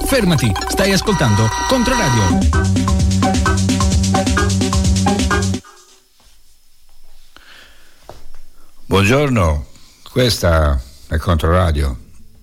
Fermati, stai ascoltando Controradio. Buongiorno, questa è Controradio.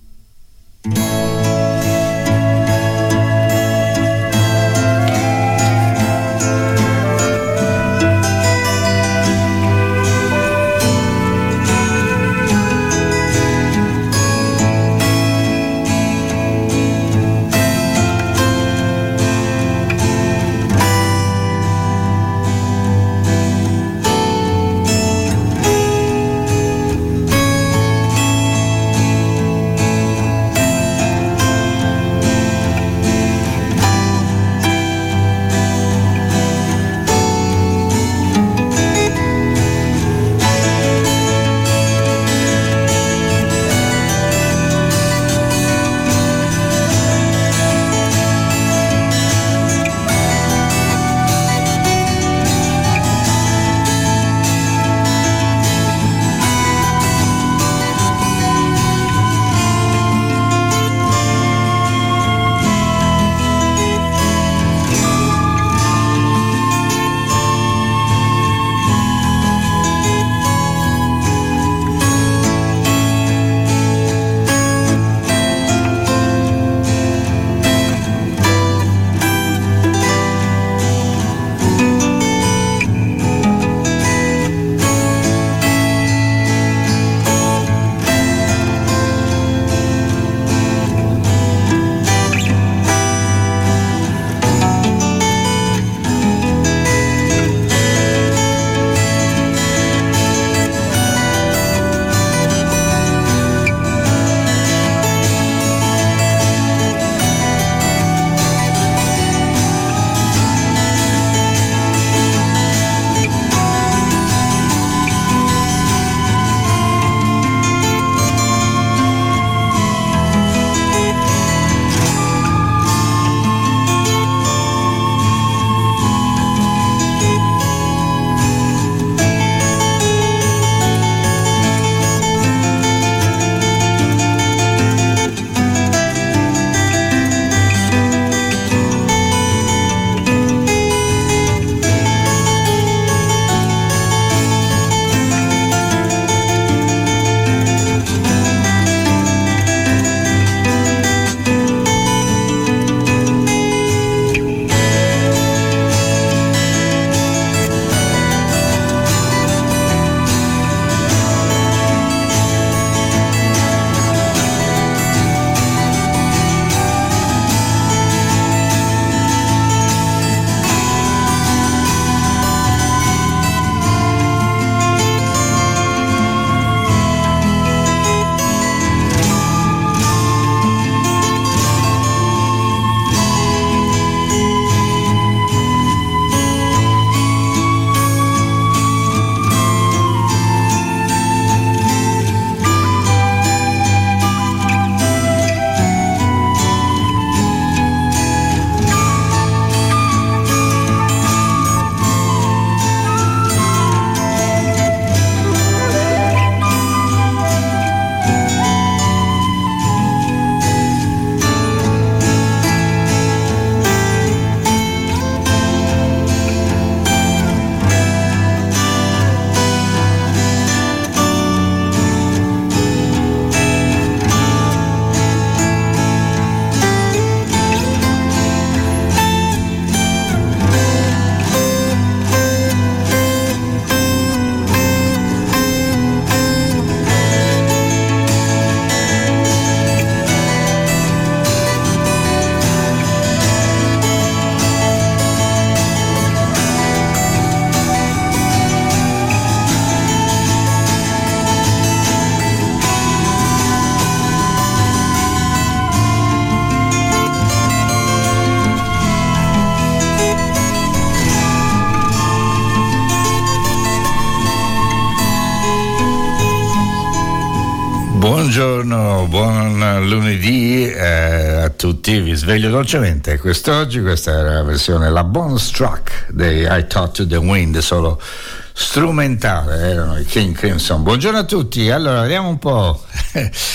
Buongiorno, buon lunedì a tutti, vi sveglio dolcemente quest'oggi. Questa era la versione, la bonus track dei I Talk to the Wind, solo strumentale, erano i King Crimson. Buongiorno a tutti, allora vediamo un po'.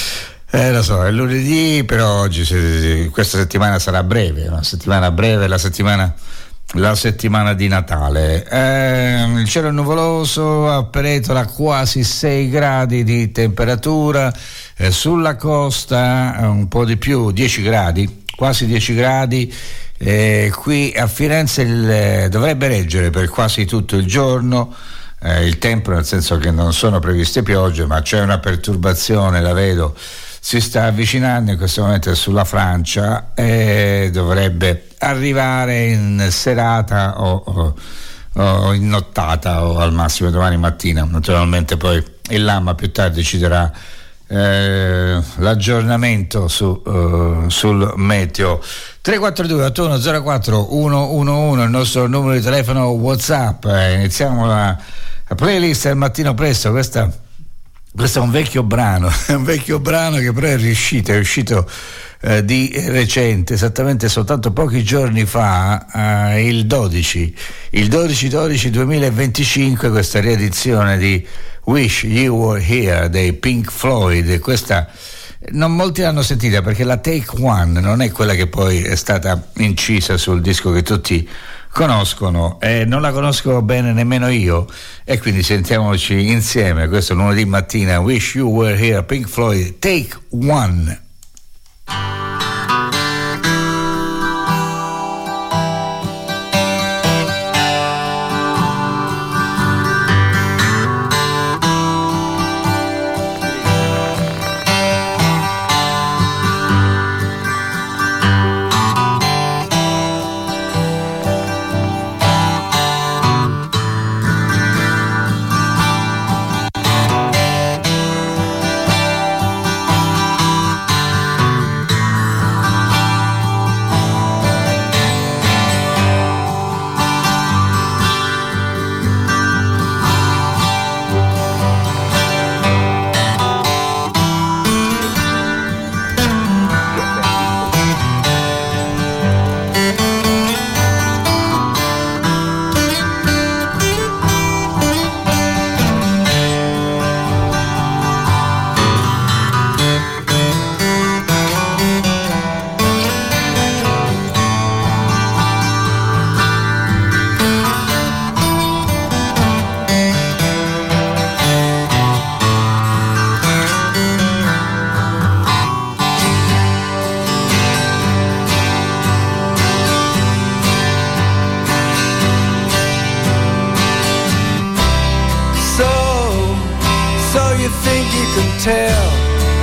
Lo so, è lunedì, però oggi questa settimana sarà breve, una settimana breve, la settimana di Natale. Il cielo è nuvoloso, a Peretola quasi 6 gradi di temperatura, sulla costa un po' di più, 10 gradi, quasi 10 gradi. Qui a Firenze dovrebbe reggere per quasi tutto il giorno il tempo, nel senso che non sono previste piogge, ma c'è una perturbazione, la vedo, si sta avvicinando in questo momento sulla Francia e dovrebbe arrivare in serata o in nottata o al massimo domani mattina. Naturalmente poi il Lama più tardi ci darà l'aggiornamento sul meteo. 342 8104 111 il nostro numero di telefono WhatsApp. Iniziamo la playlist al mattino presto. Questo è un vecchio brano, che però è uscito di recente, esattamente soltanto pochi giorni fa, il 12/12/2025, questa riedizione di Wish You Were Here dei Pink Floyd. Questa non molti l'hanno sentita perché la Take One non è quella che poi è stata incisa sul disco che tutti conoscono, e non la conosco bene nemmeno io, e quindi sentiamoci insieme questo lunedì mattina. Wish You Were Here, Pink Floyd, Take One. Tell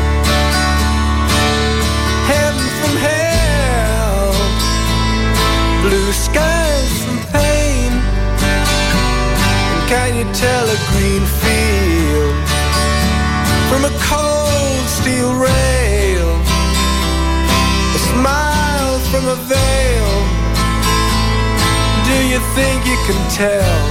heaven from hell, blue skies from pain, and can you tell a green field from a cold steel rail, a smile from a veil? Do you think you can tell?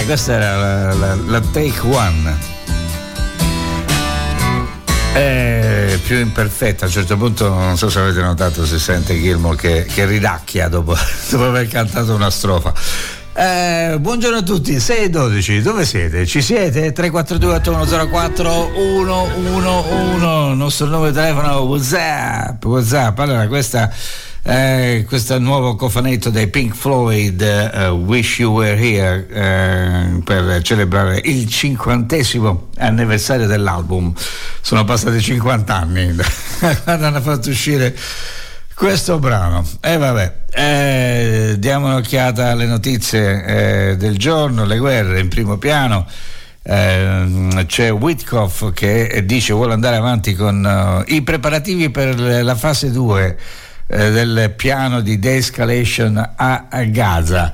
questa era la take one. È più imperfetta, a un certo punto non so se avete notato, si sente Gilmour che ridacchia dopo aver cantato una strofa. Buongiorno a tutti, 6:12, dove siete? Ci siete? 342 8104 111, il nostro numero di telefono, WhatsApp. Allora, questo nuovo cofanetto dei Pink Floyd, Wish You Were Here, per celebrare il 50° anniversario dell'album. Sono passati 50 anni quando hanno fatto uscire questo brano. Diamo un'occhiata alle notizie del giorno. Le guerre in primo piano. C'è Witkoff che dice vuole andare avanti con i preparativi per la fase 2 del piano di de-escalation a Gaza,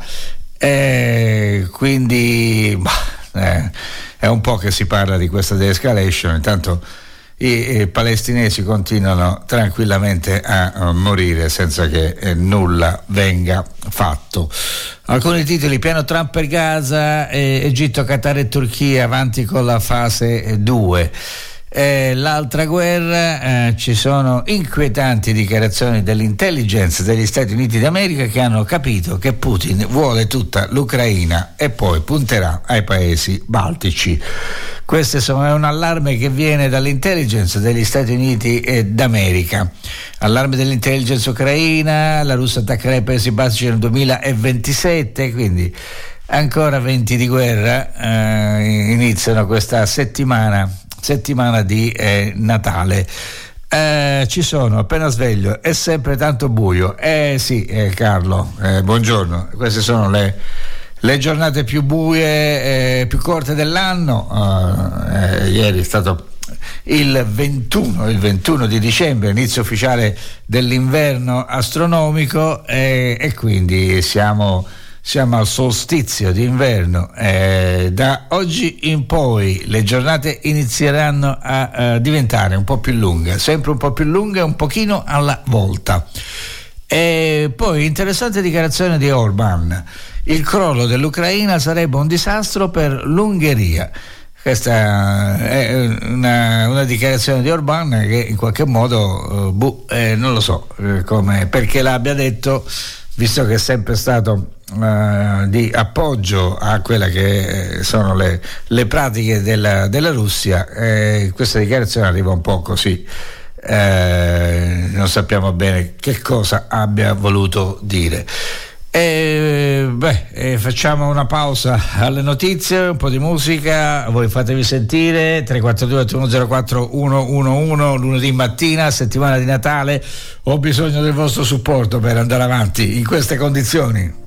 quindi è un po' che si parla di questa de-escalation. Intanto i palestinesi continuano tranquillamente a morire senza che nulla venga fatto. Alcuni titoli: piano Trump per Gaza, Egitto, Qatar e Turchia avanti con la fase 2. L'altra guerra, ci sono inquietanti dichiarazioni dell'intelligence degli Stati Uniti d'America che hanno capito che Putin vuole tutta l'Ucraina e poi punterà ai paesi baltici. Questo è un allarme che viene dall'intelligence degli Stati Uniti d'America. Allarme dell'intelligence ucraina: la Russia attaccherà i paesi baltici nel 2027, quindi ancora venti di guerra iniziano questa settimana di Natale. Ci sono, appena sveglio, è sempre tanto buio. Sì, Carlo, buongiorno. Queste sono le giornate più buie, più corte dell'anno. Ieri è stato il 21 di dicembre, inizio ufficiale dell'inverno astronomico, e quindi siamo al solstizio d'inverno. Da oggi in poi le giornate inizieranno a diventare un po' più lunghe, sempre un po' più lunghe, un pochino alla volta. E poi interessante dichiarazione di Orban: il crollo dell'Ucraina sarebbe un disastro per l'Ungheria. Questa è una dichiarazione di Orban che in qualche modo non lo so perché l'abbia detto, visto che è sempre stato di appoggio a quella che sono le pratiche della Russia. Questa dichiarazione arriva un po' così, non sappiamo bene che cosa abbia voluto dire. Facciamo una pausa alle notizie, un po' di musica, voi fatevi sentire. 342 8104 111, lunedì mattina, settimana di Natale. Ho bisogno del vostro supporto per andare avanti in queste condizioni.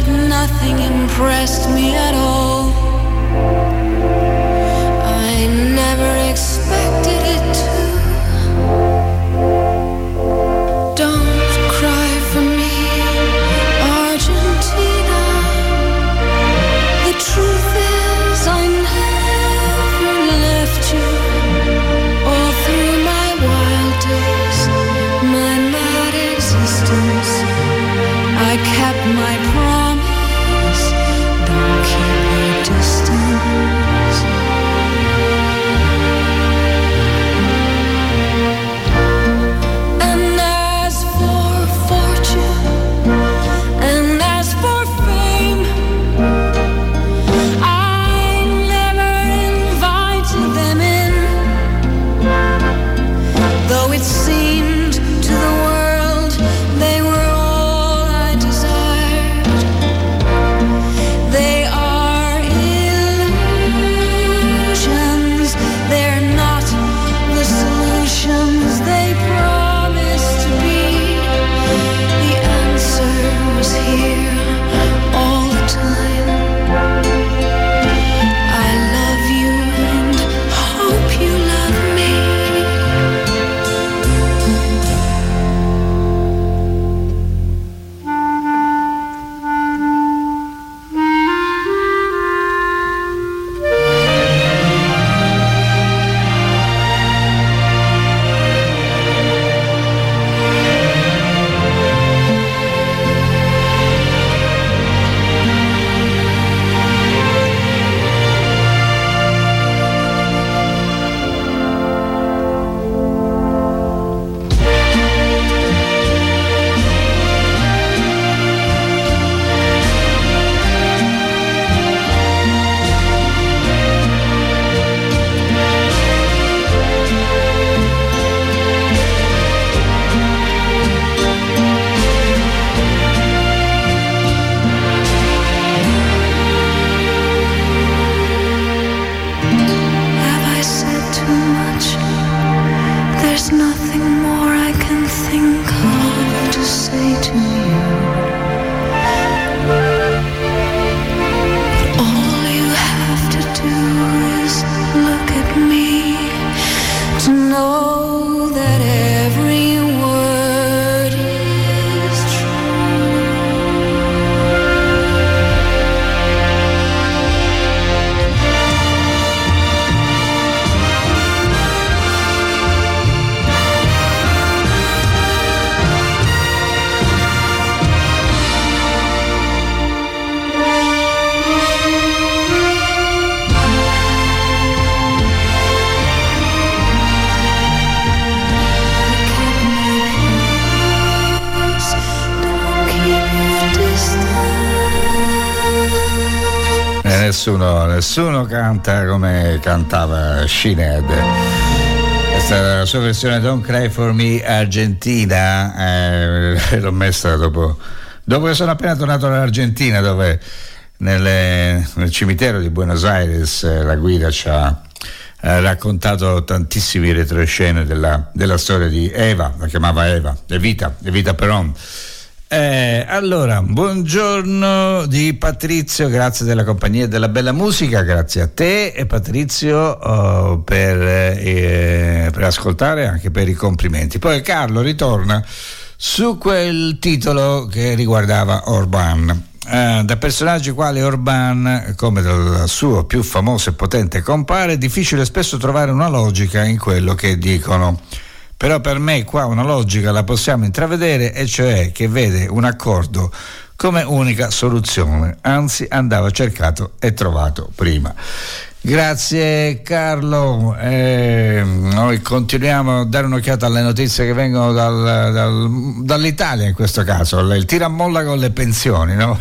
but nothing impressed me at all. I never expected it to. Don't cry for me, Argentina. The truth is I never left you. All through my wild days, my mad existence, I kept my promise. Don't keep your distance. And as for fortune, and as for fame, I never invited them in. Though it seemed to the world they were all I desired, they are illusions. They're not the solutions they promised to be. The answer was here all the time. I love you and hope you love me. Have I said too much? There's nothing more I can think of to say to you. But all you have to do is look at me to know that every word is true. Nessuno canta come cantava Sinead. Questa è la sua versione Don't Cry For Me Argentina. L'ho messa dopo che sono appena tornato dall'Argentina, dove nel cimitero di Buenos Aires la guida ci ha raccontato tantissimi retroscene della storia di Eva, la chiamava Evita Perón. Allora, buongiorno di Patrizio, grazie della compagnia e della bella musica, grazie a te e Patrizio per ascoltare e anche per i complimenti. Poi Carlo ritorna su quel titolo che riguardava Orban. Da personaggi quali Orban, come dal suo più famoso e potente compare, è difficile spesso trovare una logica in quello che dicono. Però per me qua una logica la possiamo intravedere, e cioè che vede un accordo come unica soluzione, anzi andava cercato e trovato prima. Grazie Carlo, noi continuiamo a dare un'occhiata alle notizie che vengono dall'Italia, in questo caso il tira molla con le pensioni, no?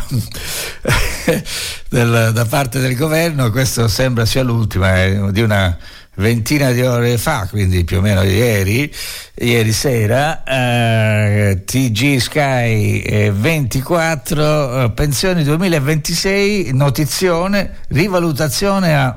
Da parte del governo. Questo sembra sia l'ultima di una ventina di ore fa, quindi più o meno ieri sera, TG Sky 24, pensioni 2026, notizione, rivalutazione a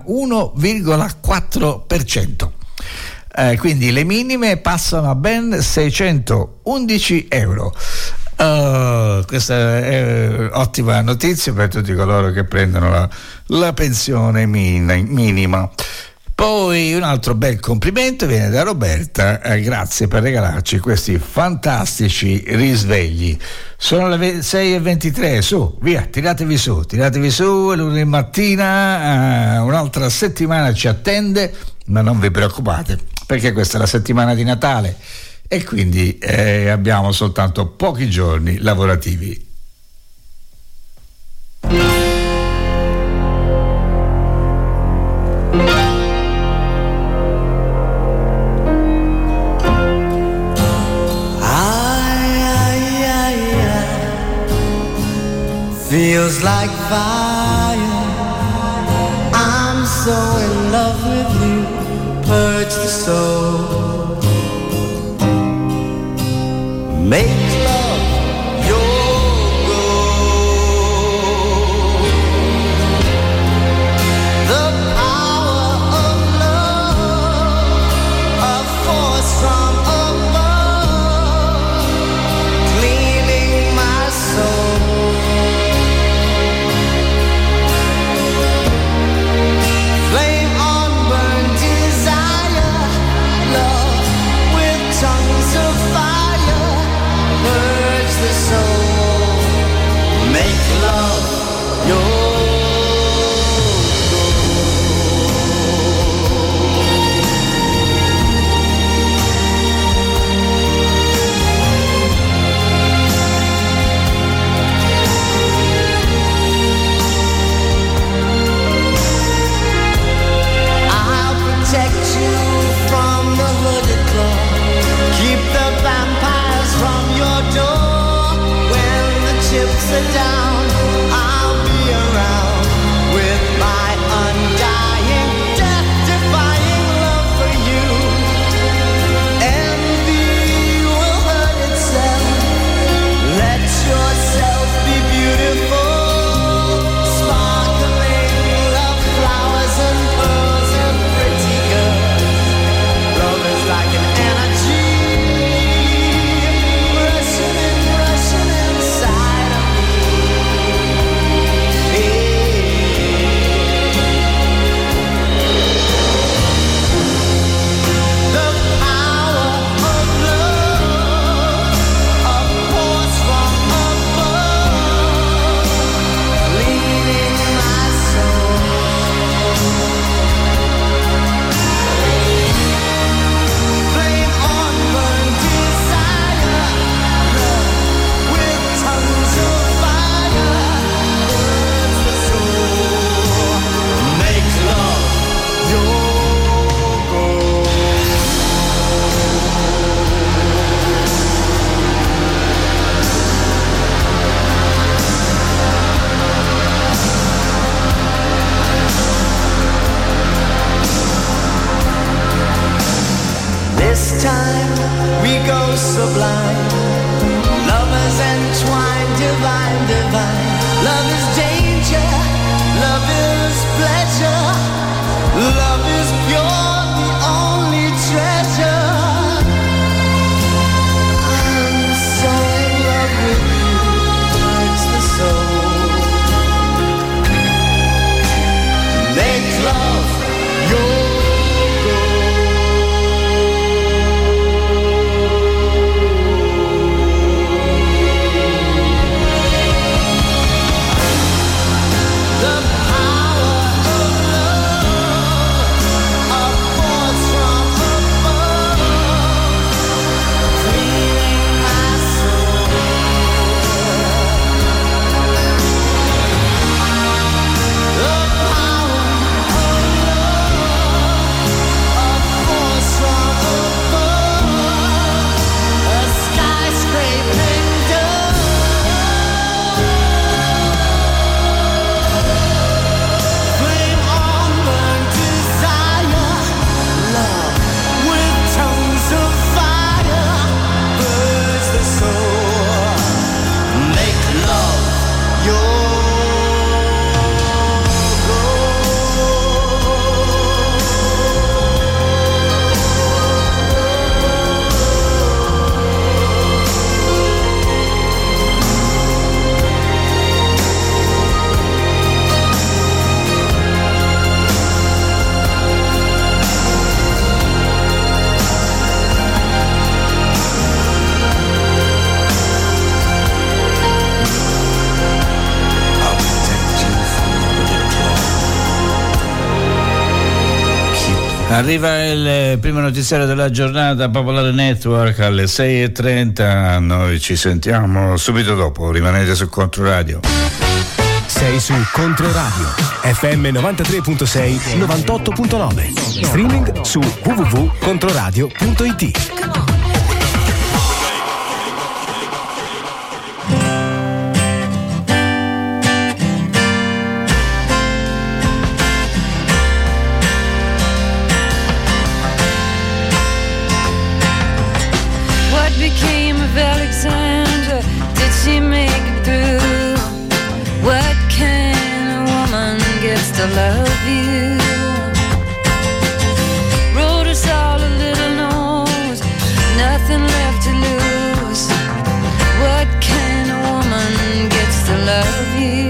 1,4%. Quindi le minime passano a ben 611 euro. Questa è ottima notizia per tutti coloro che prendono la pensione minima. Poi un altro bel complimento viene da Roberta, grazie per regalarci questi fantastici risvegli. Sono le 6:23, su, via, tiratevi su, è lunedì mattina, un'altra settimana ci attende, ma non vi preoccupate, perché questa è la settimana di Natale e quindi abbiamo soltanto pochi giorni lavorativi. Feels like fire. I'm so in love with you. Purge the soul. Make love your goal. The power of love, a force from above, cleaning my soul. Tongues of fire burn. Arriva il primo notiziario della giornata, Popolare Network alle 6:30. Noi ci sentiamo subito dopo. Rimanete su Controradio. Sei su Controradio FM 93.6 98.9. Streaming su www.controradio.it. Became of Alexandra? Did she make it through? What kind of woman gets to love you? Wrote us all a little note, nothing left to lose. What kind of woman gets to love you?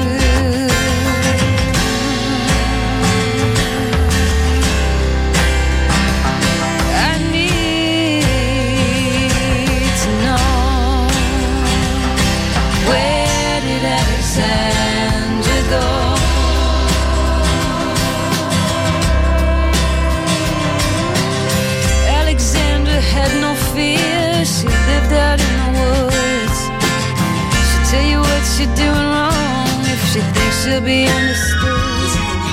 She lived out in the woods. She'll tell you what you're doing wrong if she thinks she'll be understood.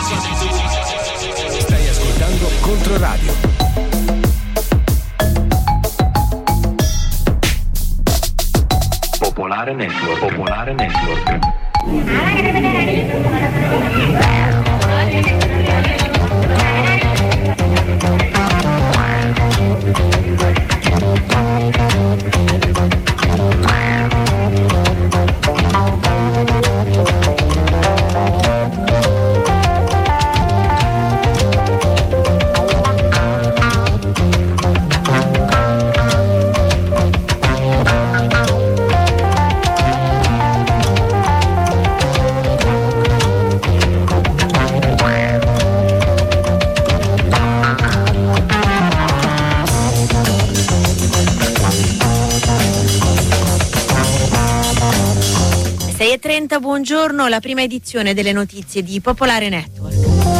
Stai ascoltando Controradio. Popolare Network. Popolare Network. Buongiorno, la prima edizione delle notizie di Popolare Network.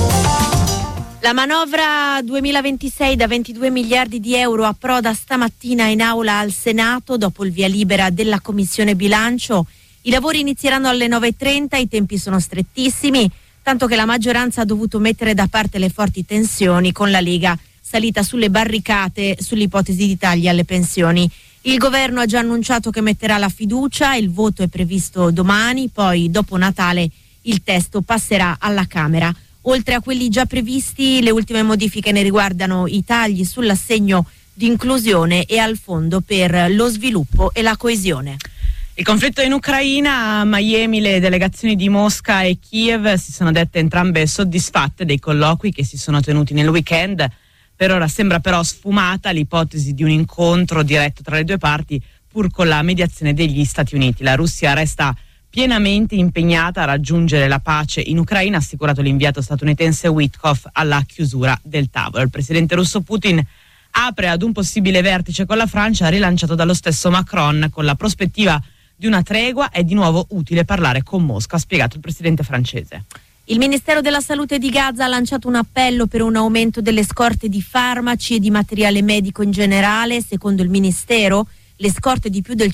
La manovra 2026 da 22 miliardi di euro approda stamattina in aula al Senato dopo il via libera della Commissione Bilancio. I lavori inizieranno alle 9:30, i tempi sono strettissimi, tanto che la maggioranza ha dovuto mettere da parte le forti tensioni con la Lega salita sulle barricate sull'ipotesi di tagli alle pensioni. Il governo ha già annunciato che metterà la fiducia, il voto è previsto domani, poi dopo Natale il testo passerà alla Camera. Oltre a quelli già previsti, le ultime modifiche ne riguardano i tagli sull'assegno di inclusione e al fondo per lo sviluppo e la coesione. Il conflitto in Ucraina, a Miami le delegazioni di Mosca e Kiev si sono dette entrambe soddisfatte dei colloqui che si sono tenuti nel weekend. Per ora sembra però sfumata l'ipotesi di un incontro diretto tra le due parti, pur con la mediazione degli Stati Uniti. La Russia resta pienamente impegnata a raggiungere la pace in Ucraina, ha assicurato l'inviato statunitense Witkoff alla chiusura del tavolo. Il presidente russo Putin apre ad un possibile vertice con la Francia, rilanciato dallo stesso Macron, con la prospettiva di una tregua. È di nuovo utile parlare con Mosca, ha spiegato il presidente francese. Il Ministero della Salute di Gaza ha lanciato un appello per un aumento delle scorte di farmaci e di materiale medico in generale. Secondo il Ministero, le scorte di più del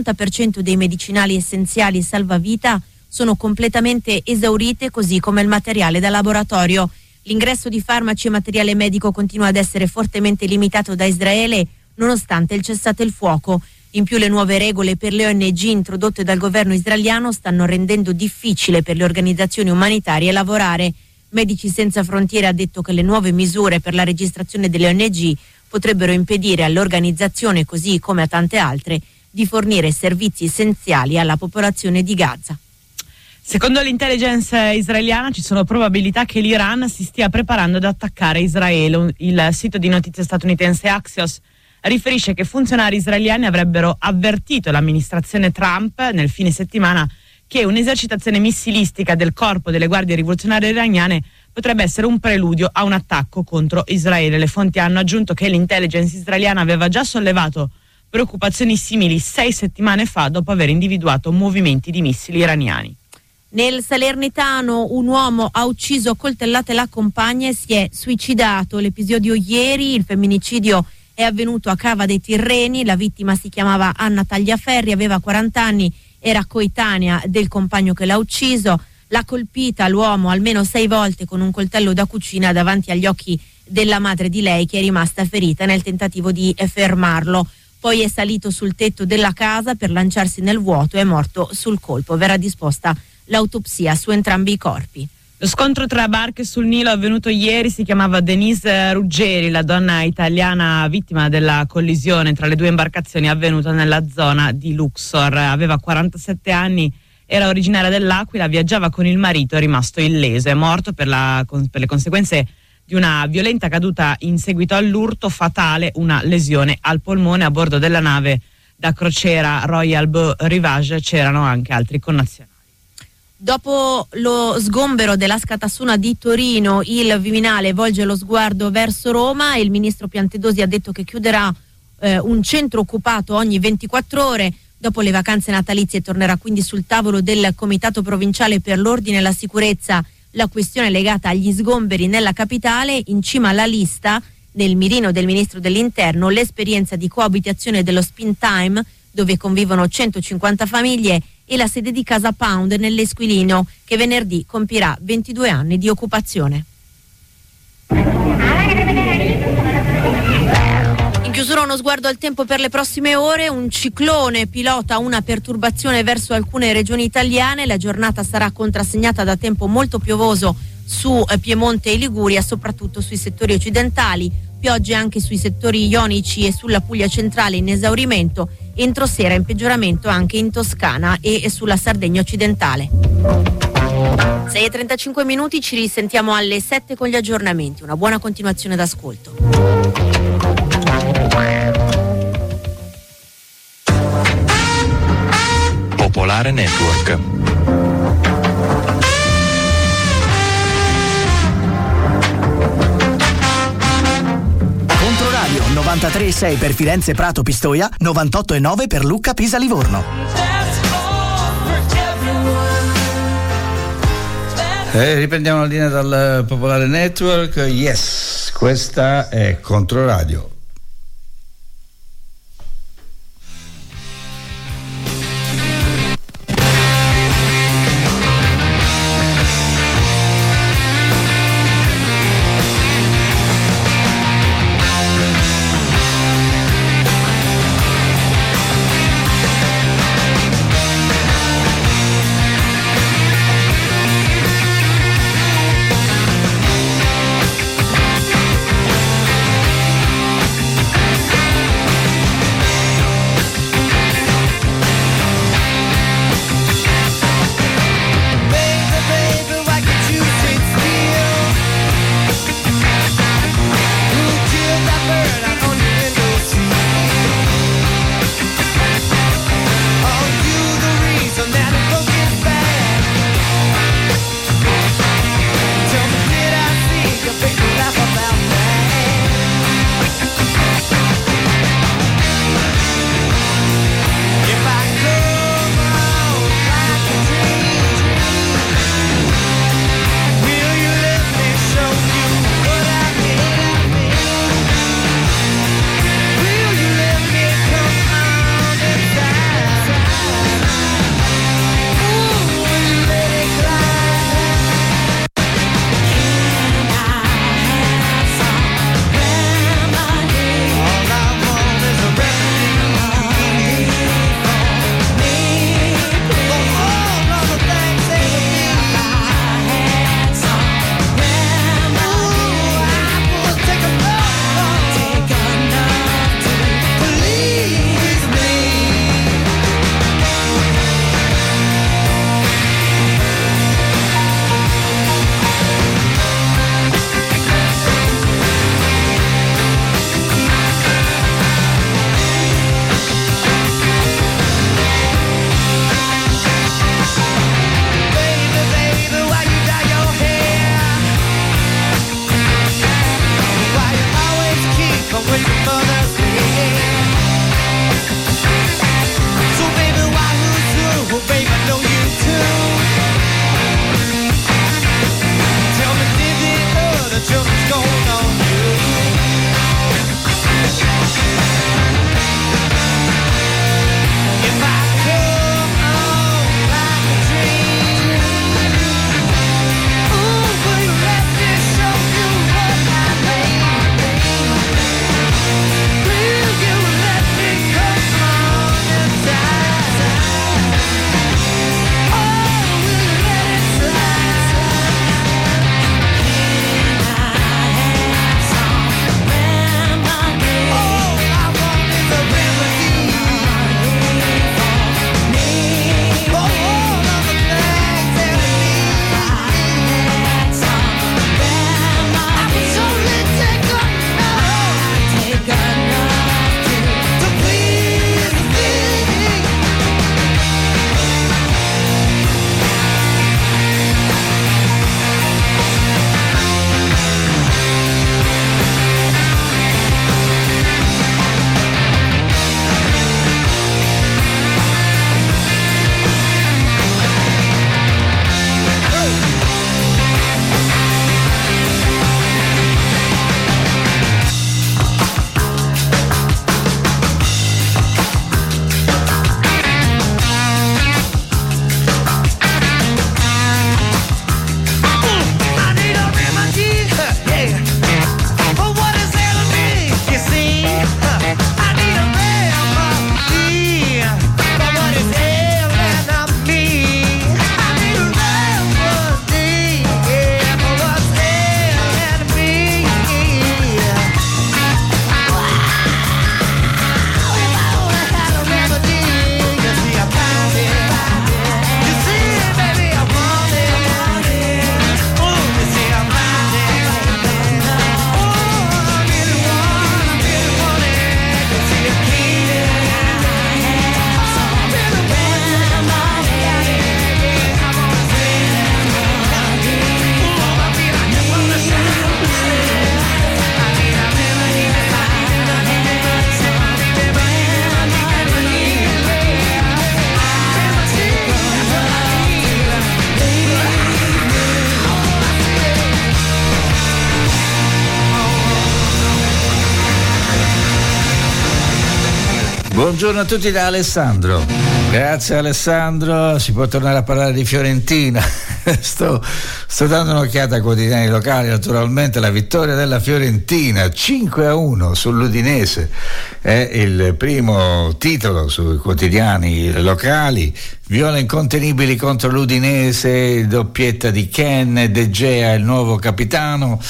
50% dei medicinali essenziali e salvavita sono completamente esaurite, così come il materiale da laboratorio. L'ingresso di farmaci e materiale medico continua ad essere fortemente limitato da Israele, nonostante il cessate il fuoco. In più, le nuove regole per le ONG introdotte dal governo israeliano stanno rendendo difficile per le organizzazioni umanitarie lavorare. Medici Senza Frontiere ha detto che le nuove misure per la registrazione delle ONG potrebbero impedire all'organizzazione, così come a tante altre, di fornire servizi essenziali alla popolazione di Gaza. Secondo l'intelligence israeliana ci sono probabilità che l'Iran si stia preparando ad attaccare Israele. Il sito di notizie statunitense Axios riferisce che funzionari israeliani avrebbero avvertito l'amministrazione Trump nel fine settimana che un'esercitazione missilistica del corpo delle guardie rivoluzionarie iraniane potrebbe essere un preludio a un attacco contro Israele. Le fonti hanno aggiunto che l'intelligence israeliana aveva già sollevato preoccupazioni simili 6 settimane fa dopo aver individuato movimenti di missili iraniani. Nel Salernitano un uomo ha ucciso a coltellate la compagna e si è suicidato. L'episodio ieri, il femminicidio è avvenuto a Cava dei Tirreni, la vittima si chiamava Anna Tagliaferri, aveva 40 anni, era coetanea del compagno che l'ha ucciso. L'ha colpita l'uomo almeno 6 volte con un coltello da cucina davanti agli occhi della madre di lei, che è rimasta ferita nel tentativo di fermarlo. Poi è salito sul tetto della casa per lanciarsi nel vuoto e è morto sul colpo. Verrà disposta l'autopsia su entrambi i corpi. Lo scontro tra barche sul Nilo avvenuto ieri si chiamava Denise Ruggeri, la donna italiana vittima della collisione tra le due imbarcazioni avvenuta nella zona di Luxor. Aveva 47 anni, era originaria dell'Aquila, viaggiava con il marito, è rimasto illeso, è morto per le conseguenze di una violenta caduta in seguito all'urto fatale, una lesione al polmone. A bordo della nave da crociera Royal Beau Rivage c'erano anche altri connazionali. Dopo lo sgombero dell'Asca Tassuna di Torino, il Viminale volge lo sguardo verso Roma e il ministro Piantedosi ha detto che chiuderà un centro occupato ogni 24 ore. Dopo le vacanze natalizie tornerà quindi sul tavolo del Comitato Provinciale per l'Ordine e la Sicurezza la questione legata agli sgomberi nella capitale. In cima alla lista, nel mirino del ministro dell'Interno, l'esperienza di coabitazione dello Spin Time, dove convivono 150 famiglie, e la sede di Casa Pound nell'Esquilino, che venerdì compirà 22 anni di occupazione. In chiusura uno sguardo al tempo per le prossime ore. Un ciclone pilota una perturbazione verso alcune regioni italiane. La giornata sarà contrassegnata da tempo molto piovoso su Piemonte e Liguria, soprattutto sui settori occidentali. Piogge anche sui settori ionici e sulla Puglia centrale in esaurimento. Entro sera in peggioramento anche in Toscana e sulla Sardegna occidentale. 6:35 minuti, ci risentiamo alle 7 con gli aggiornamenti. Una buona continuazione d'ascolto. Popolare Network. Controradio 93,6 per Firenze, Prato, Pistoia, 98,9 per Lucca, Pisa, Livorno. Riprendiamo la linea dal Popolare Network. Yes, questa è Controradio. Buongiorno a tutti da Alessandro. Grazie Alessandro, si può tornare a parlare di Fiorentina. Sto dando un'occhiata ai quotidiani locali, naturalmente la vittoria della Fiorentina 5-1 sull'Udinese è il primo titolo sui quotidiani locali. Viola incontenibili contro l'Udinese, doppietta di Ken, De Gea il nuovo capitano.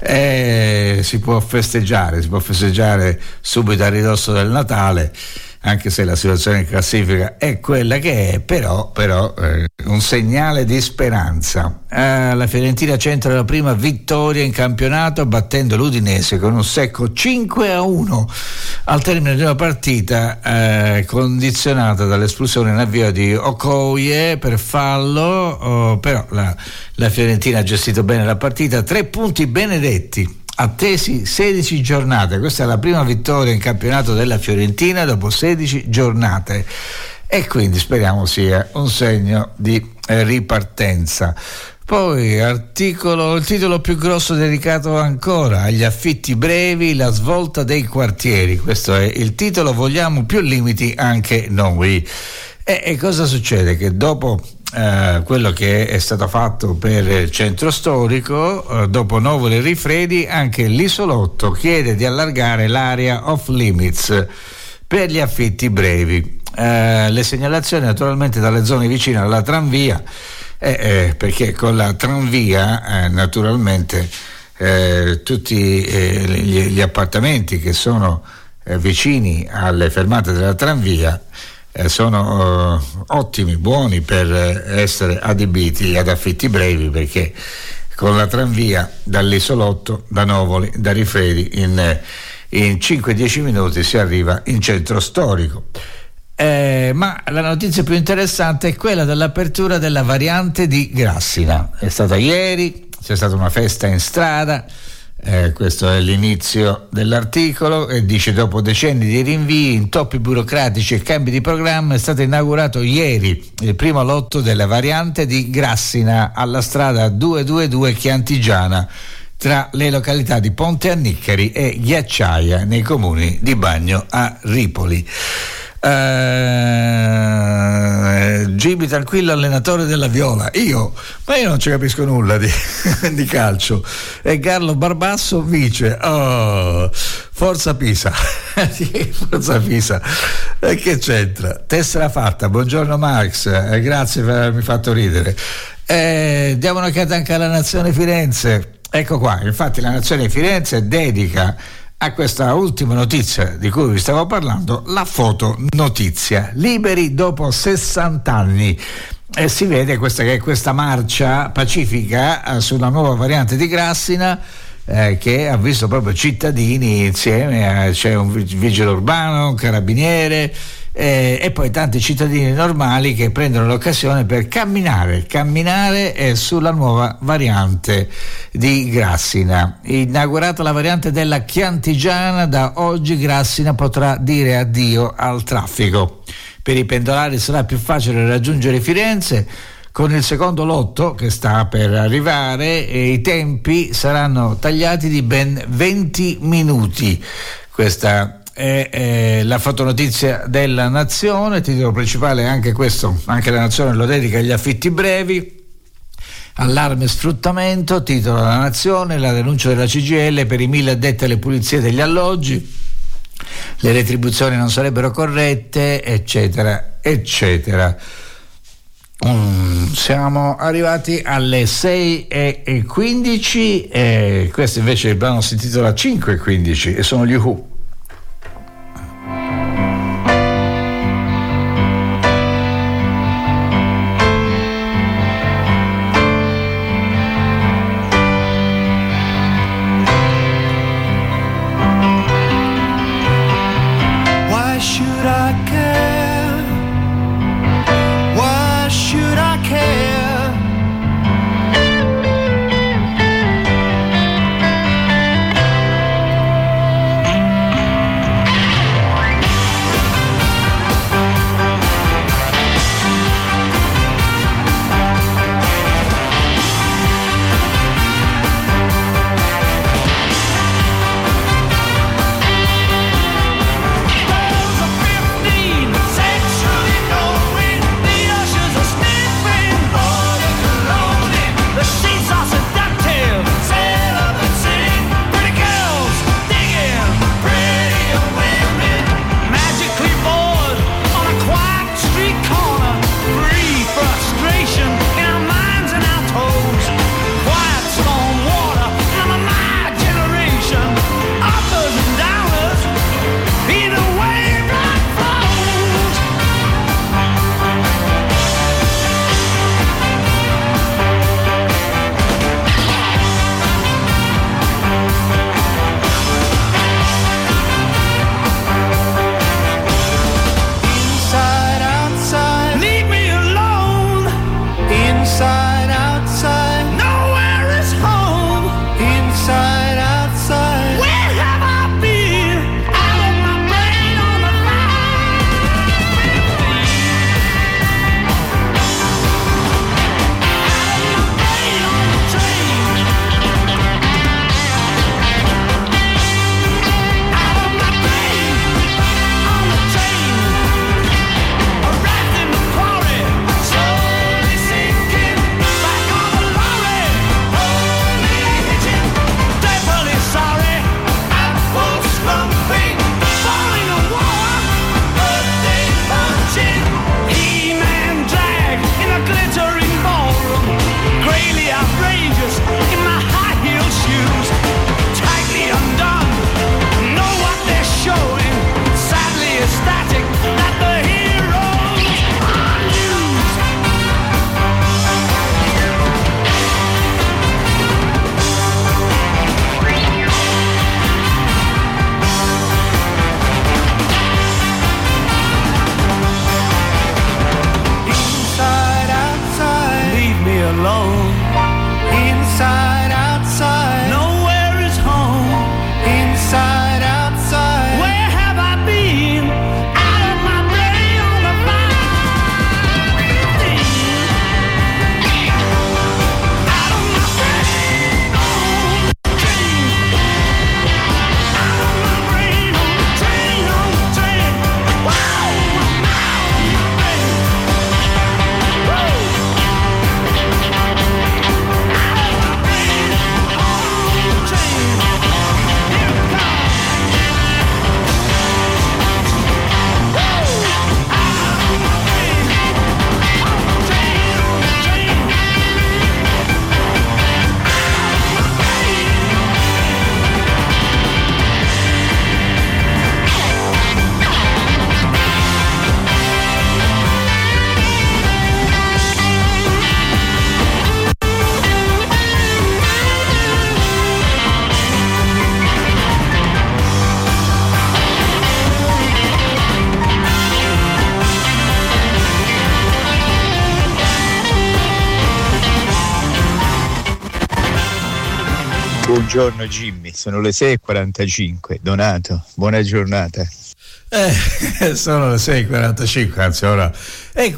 Si può festeggiare subito a ridosso del Natale, anche se la situazione in classifica è quella che è, però un segnale di speranza. La Fiorentina centra la prima vittoria in campionato battendo l'Udinese con un secco 5-1 al termine di una partita condizionata dall'espulsione in avvio di Okoye per fallo, però la Fiorentina ha gestito bene la partita. 3 punti benedetti attesi 16 giornate, questa è la prima vittoria in campionato della Fiorentina dopo 16 giornate e quindi speriamo sia un segno di ripartenza. Poi il titolo più grosso dedicato ancora agli affitti brevi, la svolta dei quartieri, questo è il titolo, vogliamo più limiti anche noi. E cosa succede? Che dopo quello che è stato fatto per il centro storico, dopo Novoli e Rifredi, anche l'Isolotto chiede di allargare l'area off limits per gli affitti brevi. Le segnalazioni naturalmente dalle zone vicine alla tranvia, perché con la tranvia naturalmente tutti gli appartamenti che sono vicini alle fermate della tranvia sono ottimi, buoni per essere adibiti ad affitti brevi, perché con la tranvia dall'Isolotto, da Novoli, da Rifredi in 5-10 minuti si arriva in centro storico. Ma la notizia più interessante è quella dell'apertura della variante di Grassina. È stata ieri, c'è stata una festa in strada. Questo è l'inizio dell'articolo e dice: dopo decenni di rinvii, intoppi burocratici e cambi di programma, è stato inaugurato ieri il primo lotto della variante di Grassina alla strada 222 Chiantigiana, tra le località di Ponte a Niccheri e Ghiacciaia, nei comuni di Bagno a Ripoli. Gibi tranquillo, allenatore della Viola. Io non ci capisco nulla di calcio. E Carlo Barbasso vice. Forza Pisa. Forza Pisa. Che c'entra? Tessera fatta. Buongiorno Max, grazie per avermi fatto ridere. Diamo un'occhiata anche alla Nazione Firenze. Ecco qua, infatti la Nazione Firenze dedica a questa ultima notizia di cui vi stavo parlando la fotonotizia: liberi dopo 60 anni. E si vede questa marcia pacifica sulla nuova variante di Grassina, che ha visto proprio cittadini insieme, c'è un vigile urbano, un carabiniere e poi tanti cittadini normali che prendono l'occasione per camminare sulla nuova variante di Grassina. Inaugurata la variante della Chiantigiana, da oggi Grassina potrà dire addio al traffico. Per i pendolari sarà più facile raggiungere Firenze. Con il secondo lotto che sta per arrivare i tempi saranno tagliati di ben 20 minuti. Questa è la fotonotizia della Nazione. Titolo principale anche questo, anche la Nazione lo dedica agli affitti brevi. Allarme sfruttamento, titola la Nazione, la denuncia della CGIL per i 1000 addetti alle pulizie degli alloggi, le retribuzioni non sarebbero corrette, eccetera eccetera. Siamo arrivati alle 6:15 questo invece il brano si intitola 5:15 e sono gli Who. Buongiorno Jimmy, sono le 6:45. Donato, buona giornata. Sono le 6:45, anzi ora è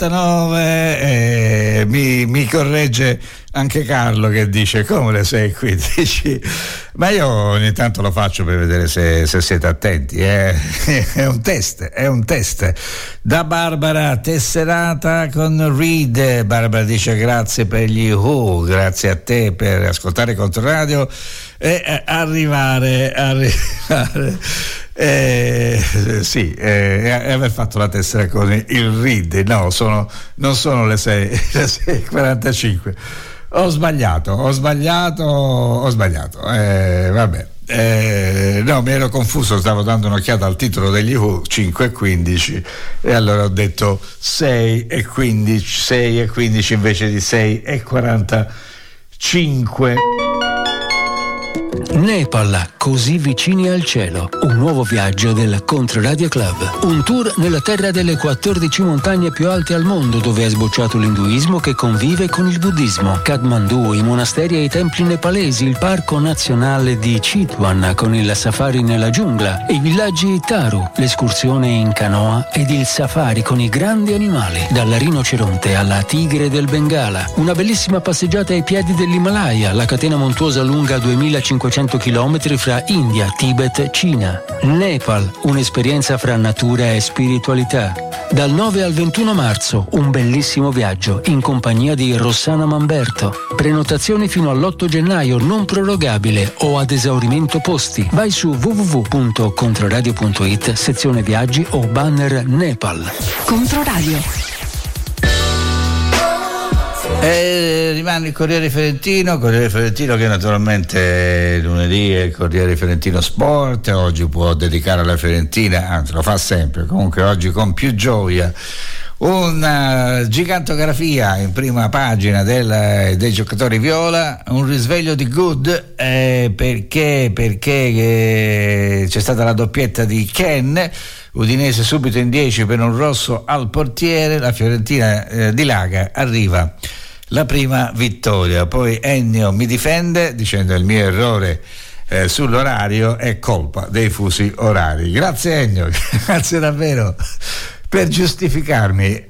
49. Mi corregge anche Carlo che dice come le 6:15, ma io ogni tanto lo faccio per vedere se siete attenti. È un test. Da Barbara, tesserata con Reed. Barbara dice grazie per gli grazie a te per ascoltare Controradio e arrivare aver fatto la tessera con il Reed. No, non sono le 6:45. Ho sbagliato. Vabbè. No, mi ero confuso, stavo dando un'occhiata al titolo degli 5:15 e allora ho detto 6:15 invece di 6:45. Nepal, così vicini al cielo. Un nuovo viaggio del Controradio Club. Un tour nella terra delle 14 montagne più alte al mondo, dove è sbocciato l'induismo che convive con il buddismo. Kathmandu, i monasteri e i templi nepalesi, il parco nazionale di Chitwan con il safari nella giungla, i villaggi Taru, l'escursione in canoa ed il safari con i grandi animali, dal rinoceronte alla tigre del Bengala. Una bellissima passeggiata ai piedi dell'Himalaya, la catena montuosa lunga 2500 km fra India, Tibet, Cina. Nepal, un'esperienza fra natura e spiritualità. Dal 9 al 21 marzo, un bellissimo viaggio in compagnia di Rossana Mamberto. Prenotazioni fino all'8 gennaio, non prorogabile o ad esaurimento posti. Vai su www.controradio.it, sezione viaggi o banner Nepal. Controradio. Rimane il Corriere Fiorentino che naturalmente lunedì è il Corriere Fiorentino Sport. Oggi può dedicare alla Fiorentina, anzi lo fa sempre, comunque oggi con più gioia, una gigantografia in prima pagina dei giocatori viola, un risveglio di Good, perché c'è stata la doppietta di Ken. Udinese subito in 10 per un rosso al portiere, la Fiorentina dilaga, arriva la prima vittoria. Poi Ennio mi difende dicendo il mio errore sull'orario è colpa dei fusi orari. Grazie Ennio, grazie davvero per giustificarmi.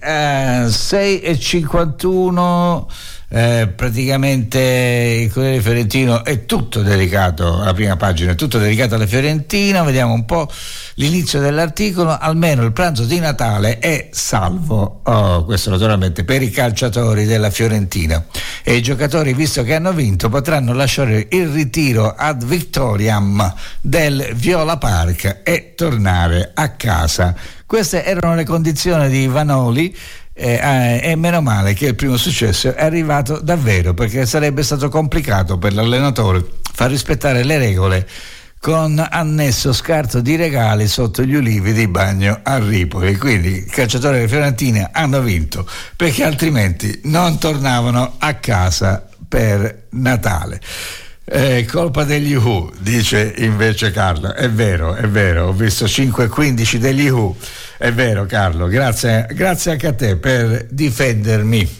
6:51. Praticamente il Corriere Fiorentino è tutto dedicato, la prima pagina è tutto dedicato alla Fiorentina. Vediamo un po' l'inizio dell'articolo. Almeno il pranzo di Natale è salvo, questo naturalmente per i calciatori della Fiorentina, e i giocatori, visto che hanno vinto, potranno lasciare il ritiro ad Victoriam del Viola Park e tornare a casa. Queste erano le condizioni di Vanoli. E meno male che il primo successo è arrivato davvero, perché sarebbe stato complicato per l'allenatore far rispettare le regole con annesso scarto di regali sotto gli ulivi di Bagno a Ripoli. Quindi i calciatori della Fiorentina hanno vinto perché altrimenti non tornavano a casa per Natale. Colpa degli Who, dice invece Carlo. È vero, ho visto 5:15 degli Who. È vero Carlo, grazie anche a te per difendermi.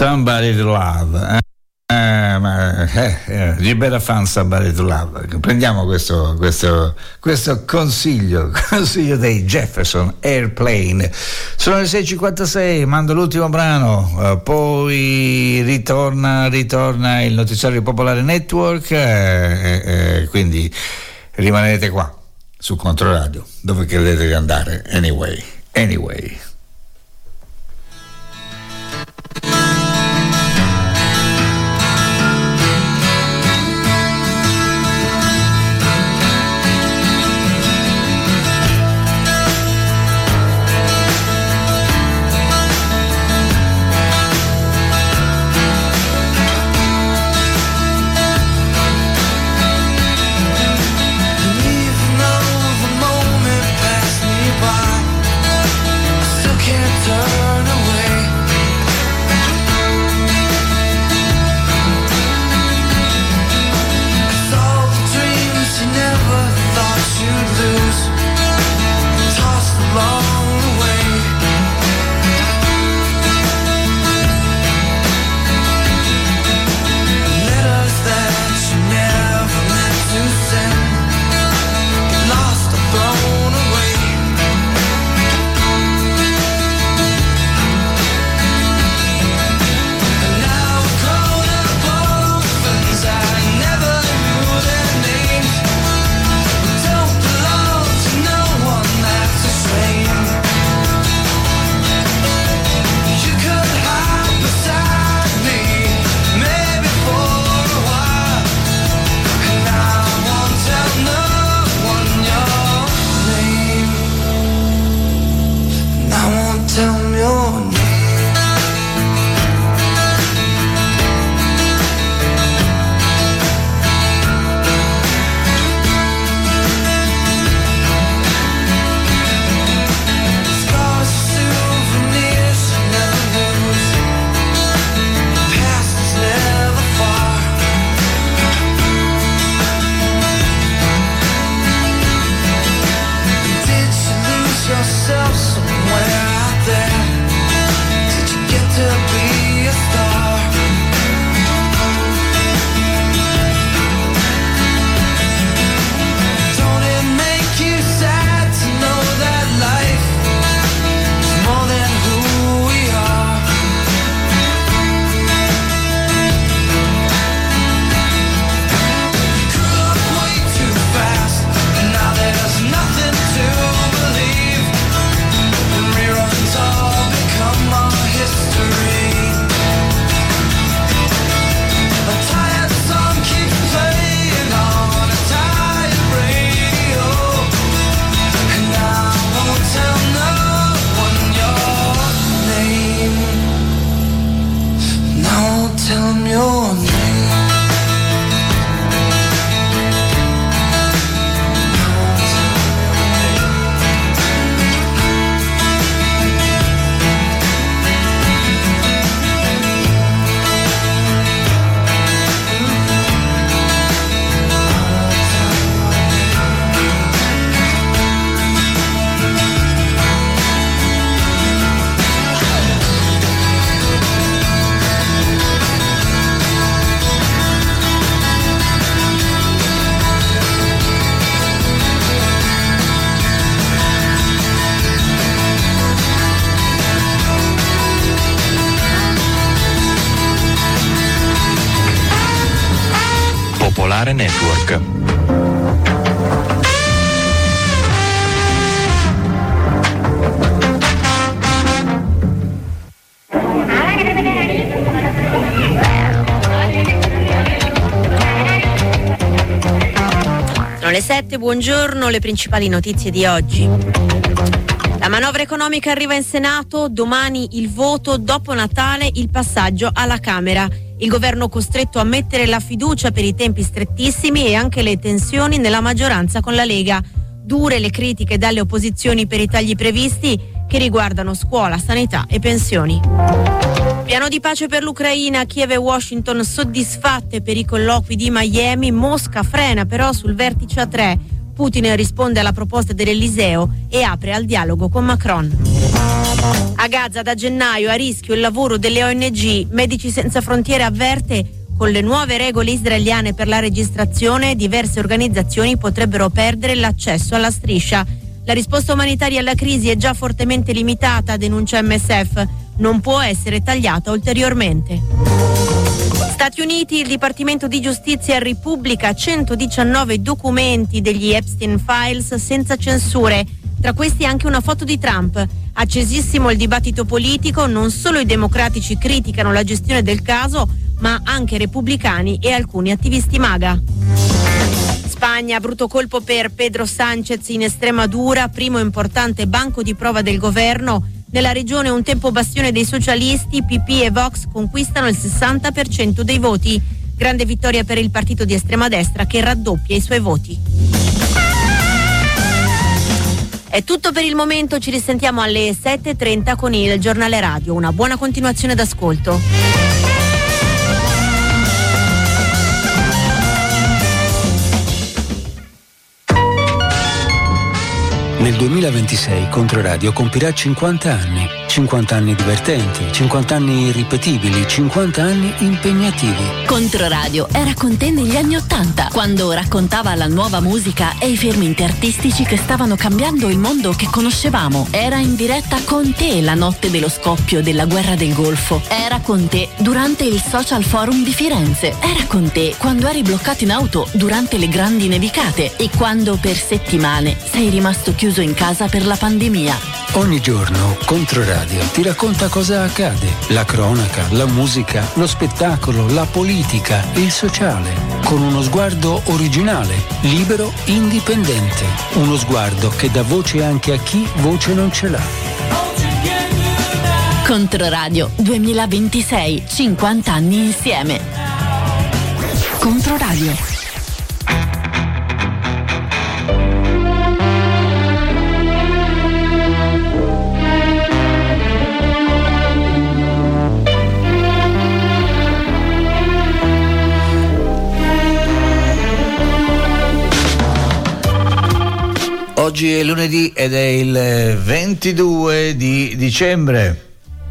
Somebody to Love. You better find somebody to love. Prendiamo questo consiglio dei Jefferson Airplane. Sono le 6.56, mando l'ultimo brano, poi ritorna il notiziario Popolare Network, quindi rimanete qua su Controradio, dove credete di andare. Anyway. Popolare Network. Sono le 7, buongiorno, le principali notizie di oggi. La manovra economica arriva in Senato, domani il voto, dopo Natale il passaggio alla Camera. Il governo costretto a mettere la fiducia per i tempi strettissimi e anche le tensioni nella maggioranza con la Lega. Dure le critiche dalle opposizioni per i tagli previsti che riguardano scuola, sanità e pensioni. Piano di pace per l'Ucraina, Kiev e Washington soddisfatte per i colloqui di Miami, Mosca frena però sul vertice a 3. Putin risponde alla proposta dell'Eliseo e apre al dialogo con Macron. A Gaza da gennaio a rischio il lavoro delle ONG. Medici Senza Frontiere avverte: con le nuove regole israeliane per la registrazione, diverse organizzazioni potrebbero perdere l'accesso alla striscia. La risposta umanitaria alla crisi è già fortemente limitata, denuncia MSF. Non può essere tagliata ulteriormente. Stati Uniti, il Dipartimento di Giustizia ripubblica 119 documenti degli Epstein Files senza censure. Tra questi anche una foto di Trump. Accesissimo il dibattito politico, non solo i democratici criticano la gestione del caso, ma anche repubblicani e alcuni attivisti MAGA. Spagna, brutto colpo per Pedro Sánchez in Estremadura, primo importante banco di prova del governo. Nella regione, un tempo bastione dei socialisti, PP e Vox conquistano il 60% dei voti. Grande vittoria per il partito di estrema destra che raddoppia i suoi voti. È tutto per il momento, ci risentiamo alle 7:30 con il Giornale Radio. Una buona continuazione d'ascolto. Nel 2026 Controradio compirà 50 anni. 50 anni divertenti, 50 anni irripetibili, 50 anni impegnativi. Controradio era con te negli anni '80, quando raccontava la nuova musica e i fermenti artistici che stavano cambiando il mondo che conoscevamo. Era in diretta con te la notte dello scoppio della guerra del Golfo. Era con te durante il Social Forum di Firenze. Era con te quando eri bloccato in auto durante le grandi nevicate e quando per settimane sei rimasto chiuso in casa per la pandemia. Ogni giorno Controradio ti racconta cosa accade. La cronaca, la musica, lo spettacolo, la politica, il sociale. Con uno sguardo originale, libero, indipendente. Uno sguardo che dà voce anche a chi voce non ce l'ha. Controradio 2026, 50 anni insieme. Controradio. Oggi è lunedì ed è il 22 di dicembre.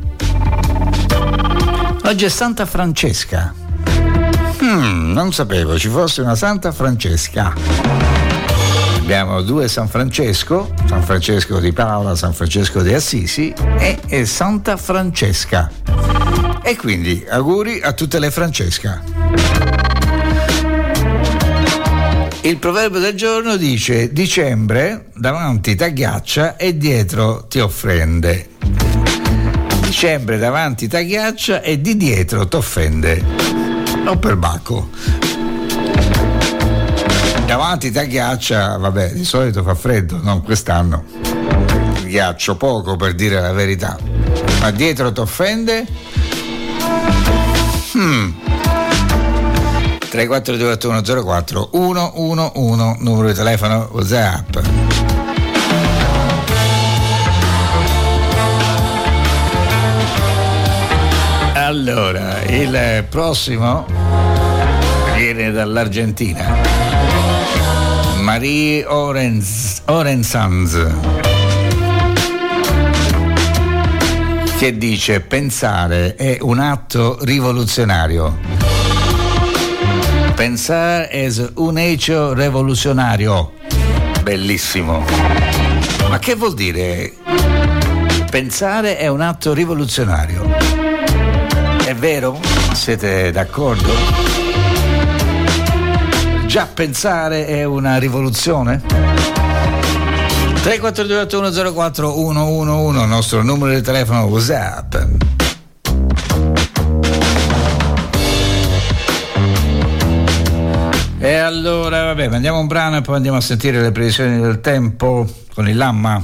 Oggi è Santa Francesca. Non sapevo ci fosse una Santa Francesca. Abbiamo due San Francesco di Paola, San Francesco di Assisi e Santa Francesca. E quindi auguri a tutte le Francesca. Il proverbio del giorno dice: dicembre davanti t'agghiaccia e dietro ti offende. Dicembre davanti t'agghiaccia e di dietro t'offende. O per Bacco. Davanti t'agghiaccia, vabbè, di solito fa freddo, non quest'anno. Ghiaccio poco, per dire la verità. Ma dietro t'offende? 3428104 111, numero di telefono WhatsApp. Allora, il prossimo viene dall'Argentina. Marie Orenzans, che dice: pensare è un atto rivoluzionario. Pensare è un hecho rivoluzionario. Bellissimo. Ma che vuol dire? Pensare è un atto rivoluzionario. È vero? Siete d'accordo? Già pensare è una rivoluzione? 3428104 111, nostro numero di telefono WhatsApp. E allora, vabbè, mandiamo un brano e poi andiamo a sentire le previsioni del tempo con il Lamma.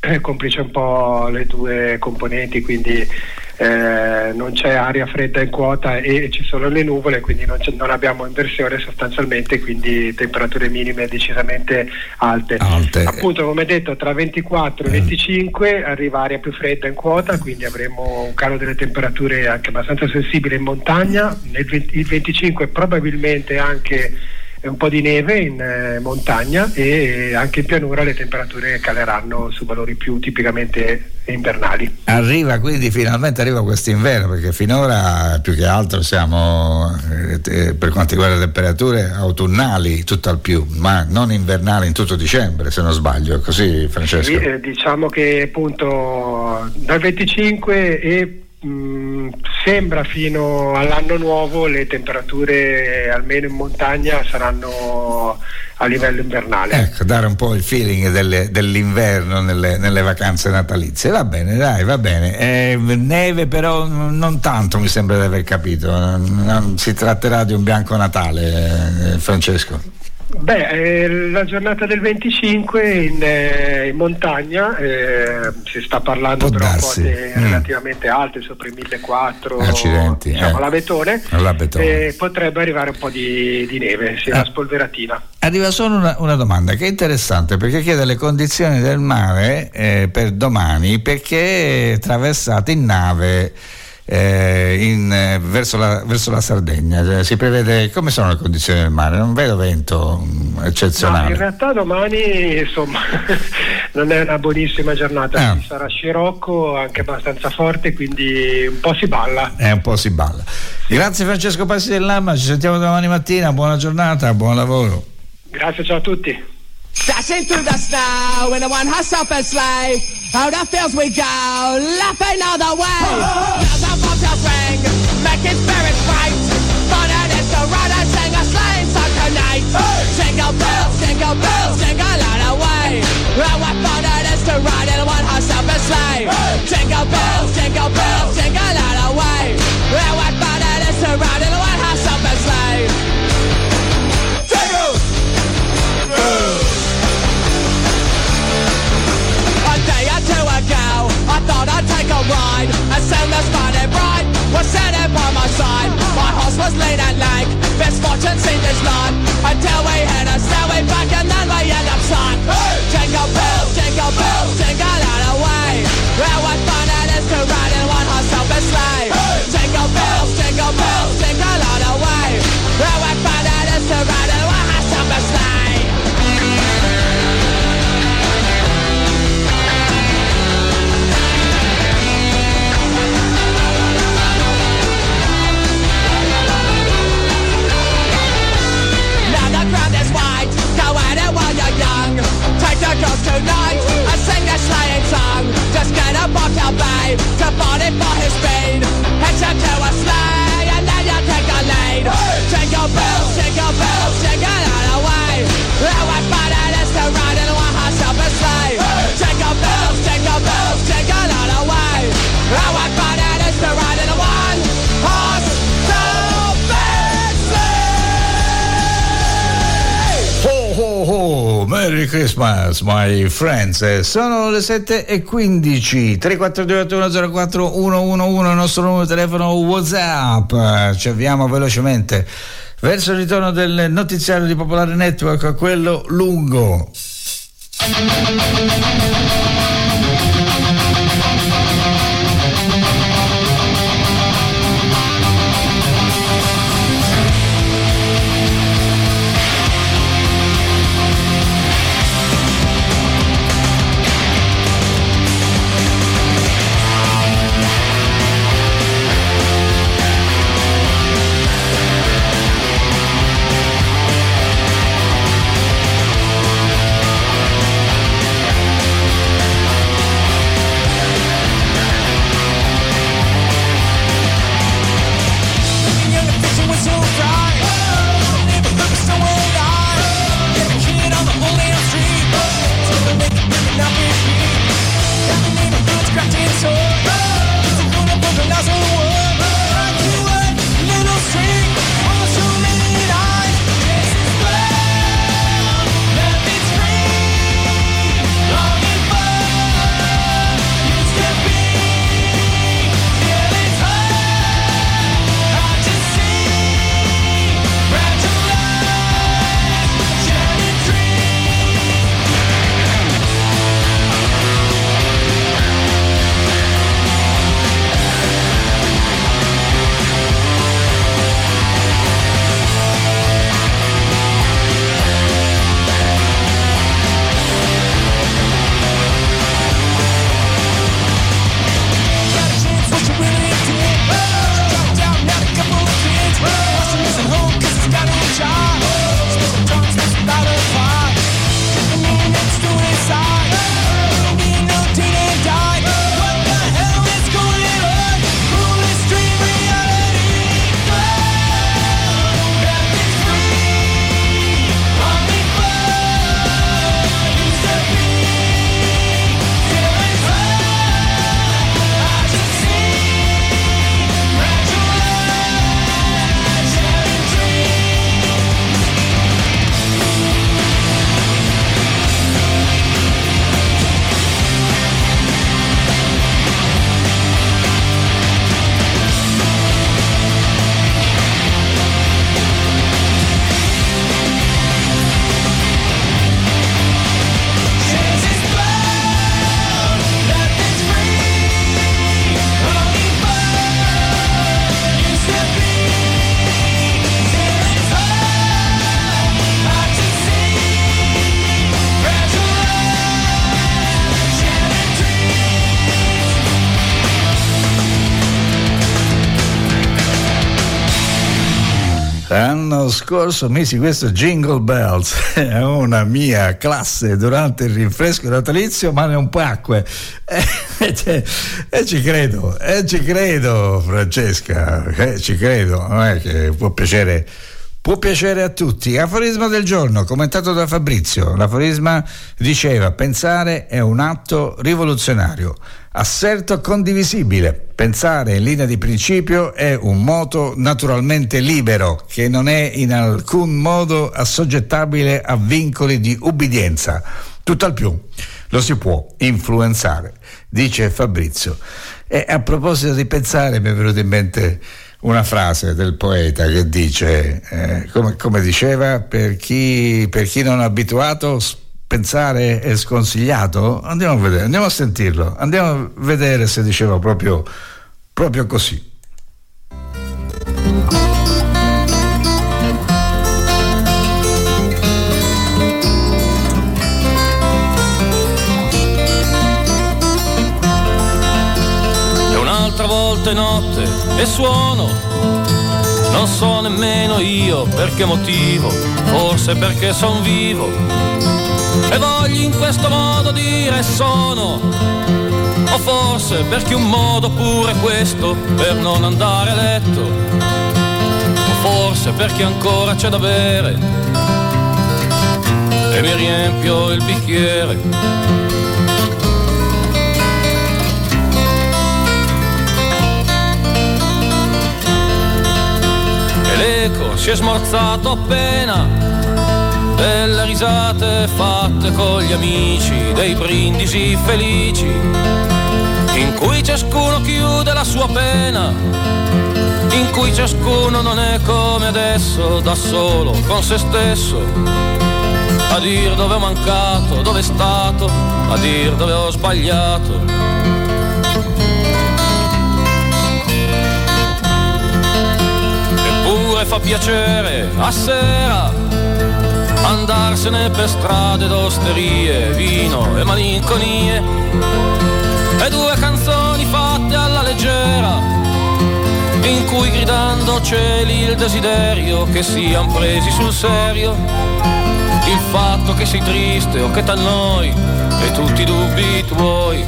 complice un po' le due componenti, quindi non c'è aria fredda in quota e ci sono le nuvole, quindi non abbiamo inversione sostanzialmente, quindi temperature minime decisamente alte. Appunto, come detto, tra 24 e 25 arriva aria più fredda in quota, quindi avremo un calo delle temperature anche abbastanza sensibile in montagna. Il 25 probabilmente anche un po' di neve in montagna, e anche in pianura le temperature caleranno su valori più tipicamente invernali. Finalmente arriva quest'inverno, perché finora più che altro siamo per quanto riguarda le temperature autunnali tutt'al più, ma non invernali in tutto dicembre, se non sbaglio. È così, Francesco? Sì, diciamo che appunto dal 25 e sembra fino all'anno nuovo le temperature almeno in montagna saranno a livello invernale. Ecco, dare un po' il feeling dell'inverno nelle vacanze natalizie. Va bene, dai, va bene. Neve però non tanto, mi sembra di aver capito. Non si tratterà di un bianco Natale, Francesco? La giornata del 25 in montagna si sta parlando però quote relativamente alte, sopra i 1.400. Accidenti, diciamo all'abetone. All'abetone. Potrebbe arrivare un po' di neve, una spolveratina. Arriva solo una domanda che è interessante, perché chiede le condizioni del mare per domani, perché traversate in nave verso la Sardegna. Si prevede, come sono le condizioni del mare? Non vedo vento eccezionale. No, in realtà domani insomma non è una buonissima giornata, sarà scirocco, anche abbastanza forte, quindi un po' si balla. Grazie Francesco Passi del Lama, ci sentiamo domani mattina, buona giornata, buon lavoro. Grazie, ciao a tutti. Dashing through the snow in a one horse open sleigh. How the fields we go, laughing all the way. Bells on bobtails ring, making spirits bright. Fun it is to ride and sing a sleighing song tonight. Jingle bells, jingle all the way. Oh, what fun it is to ride in a one horse open sleigh. Jingle bells, jingle all the way. Oh, what fun it is to ride in a one horse open sleigh. Jingle bells. I thought I'd take a ride, and soon the spotted bride was sitting by my side. My horse was lean and lank, misfortune seemed his lot, until we hit a stairway back and then we end up shot. Jingle bells, jingle all the way. Well, what fun it is to ride in one horse open sleigh. Jingle bells, jingle all the way. Well, what fun it is to ride in one horse open sleigh. Go at it while you're young. Take the girls tonight and sing their sleighing song. Just get a bobtail babe to body for his speed. Hitch him to a sleigh and then you take a lead. Jingle bells, jingle all the way. Oh, what fun it is to ride in a one horse open sleigh. Jingle bells, jingle all the way. Oh, what fun it is to ride in a one horse open sleigh. Oh, Merry Christmas, my friends. Sono le 7:15. 342-8104-111, il nostro numero di telefono WhatsApp. Ci avviamo velocemente verso il ritorno del notiziario di Popolare Network, quello lungo. scorso misi questo Jingle Bells a una mia classe durante il rinfresco natalizio, ma non piacque. Ci credo, Francesca, ci credo, non è che può piacere a tutti. Aforisma del giorno commentato da Fabrizio. L'aforisma diceva: pensare è un atto rivoluzionario. Asserto condivisibile: pensare in linea di principio è un moto naturalmente libero che non è in alcun modo assoggettabile a vincoli di ubbidienza, tutt'al più lo si può influenzare, dice Fabrizio. E a proposito di pensare mi è venuta in mente una frase del poeta che dice, come diceva, per chi non è abituato pensare è sconsigliato. Andiamo a vedere, andiamo a sentirlo, andiamo a vedere se diceva proprio così. E un'altra volta è notte e suono, non so nemmeno io per che motivo, forse perché son vivo e voglio in questo modo dire sono, o forse perché un modo pure questo per non andare a letto, o forse perché ancora c'è da bere e mi riempio il bicchiere. E l'eco si è smorzato appena delle risate fatte con gli amici, dei brindisi felici, in cui ciascuno chiude la sua pena, in cui ciascuno non è come adesso, da solo con se stesso, a dir dove ho mancato, dove è stato, a dir dove ho sbagliato. Eppure fa piacere a sera andarsene per strade d'osterie, vino e malinconie, e due canzoni fatte alla leggera, in cui gridando cieli il desiderio che sian presi sul serio, il fatto che sei triste o che t'annoi e tutti i dubbi tuoi.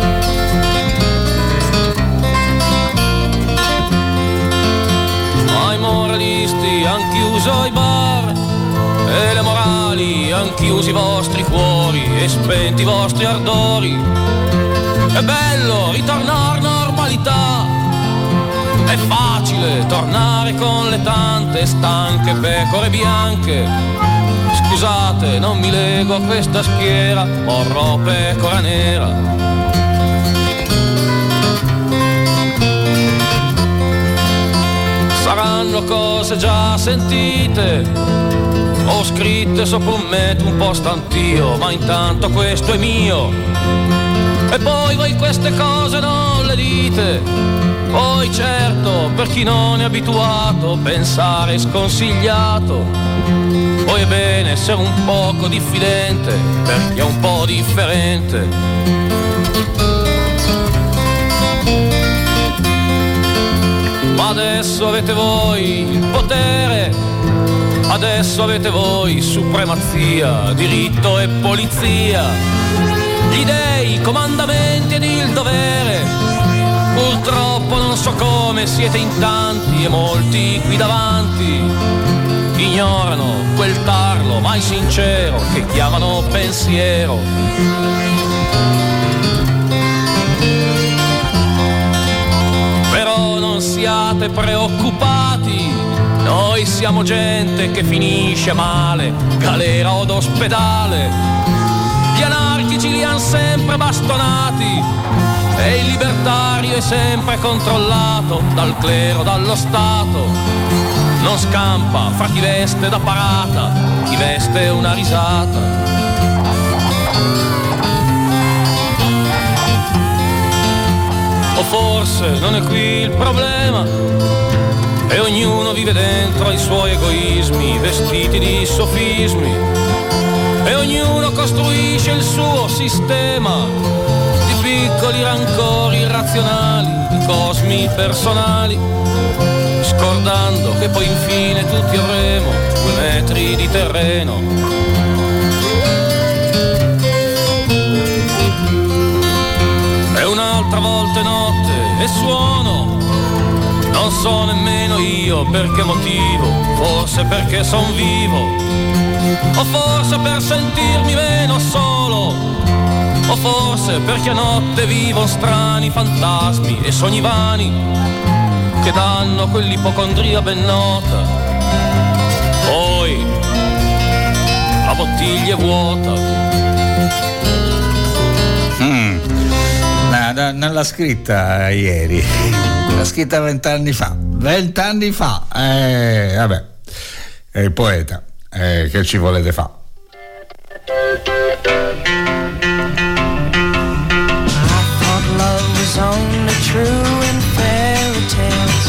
Ma i moralisti han chiuso i bar e le morali han chiusi i vostri cuori e spenti i vostri ardori. È bello ritornare normalità, è facile tornare con le tante stanche pecore bianche. Scusate, non mi lego a questa schiera, morrò pecora nera. Saranno cose già sentite o scritte sopra un metro un po' stantio, ma intanto questo è mio. E poi voi queste cose non le dite, poi certo per chi non è abituato pensare è sconsigliato, poi è bene essere un poco diffidente per chi è un po' differente. Ma adesso avete voi il potere, adesso avete voi supremazia, diritto e polizia, gli dei, i comandamenti ed il dovere. Purtroppo non so come siete in tanti e molti qui davanti ignorano quel tarlo mai sincero che chiamano pensiero. Però non siate preoccupati, noi siamo gente che finisce male, galera od ospedale. Gli anarchici li han sempre bastonati e il libertario è sempre controllato dal clero, dallo Stato. Non scampa fra chi veste da parata, chi veste una risata. O forse non è qui il problema e ognuno vive dentro i suoi egoismi vestiti di sofismi e ognuno costruisce il suo sistema di piccoli rancori irrazionali, di cosmi personali. scordando che poi infine tutti avremo 2 metri di terreno. E un'altra volta è notte e suono, non so nemmeno io per che motivo, forse perché son vivo, o forse per sentirmi meno solo, o forse perché a notte vivo strani fantasmi e sogni vani che danno quell'ipocondria ben nota. Poi la bottiglia è vuota. Non l'ha scritta ieri, l'ha scritta 20 anni fa. 20 anni fa, vabbè, è il poeta, che ci volete fare? Only true in fairy tales,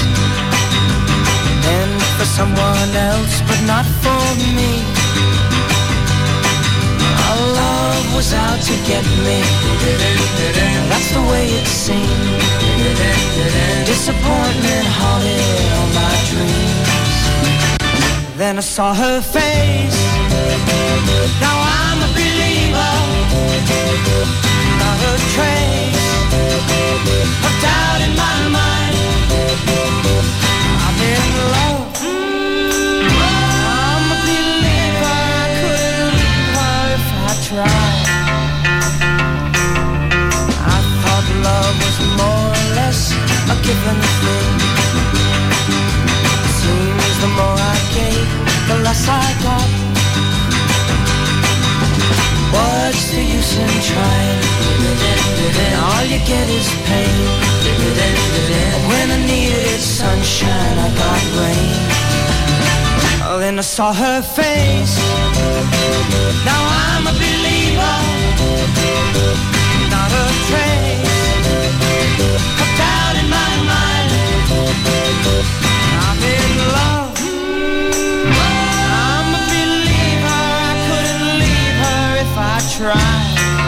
and for someone else but not for me. Our love was out to get me, that's the way it seemed. Disappointment haunted all my dreams. Then I saw her face, now I'm a believer. Not a trace of doubt in my mind. I'm in love. I'm a believer. I couldn't leave her if I tried. I thought love was more or less a given thing. Seems the more I gave, the less I got. What's the use in trying? All you get is pain. When I needed sunshine, I got rain. Oh, then I saw her face. Now I'm a believer. Not a trace of doubt in my mind. I'm in love. I'm a believer. I couldn't leave her if I tried.